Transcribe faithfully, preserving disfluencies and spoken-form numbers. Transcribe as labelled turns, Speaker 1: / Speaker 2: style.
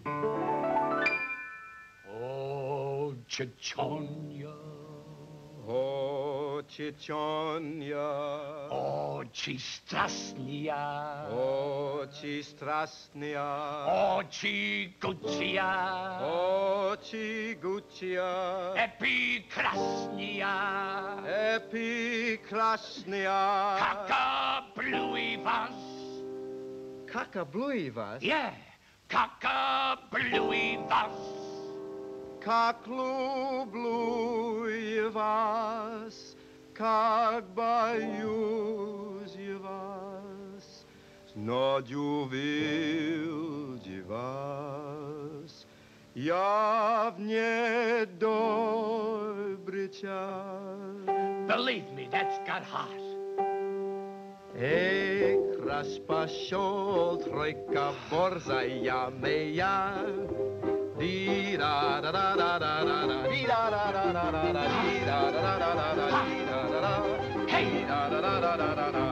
Speaker 1: O Chichonia.
Speaker 2: O Chichonia.
Speaker 1: O Chistrasnia.
Speaker 2: O Chistrasnia.
Speaker 1: O Chigutia.
Speaker 2: O Chigutia.
Speaker 1: Epikrasnia.
Speaker 2: Epikrasnia.
Speaker 1: Kakabluivas.
Speaker 2: Kakabluivas?
Speaker 1: Yeah, Kakabluivas.
Speaker 2: Kaklubluivas. Kakbayuzivas. Snodjuvildivas. Javne dobry czas.
Speaker 1: Believe me, that's got hot.
Speaker 2: Ej, kraspasiol, trojka, borzaja meja. Di da da da da da da da, di da da da da da da, di da da da da da da, di da da da,
Speaker 1: Hey!
Speaker 2: di da da da da da da.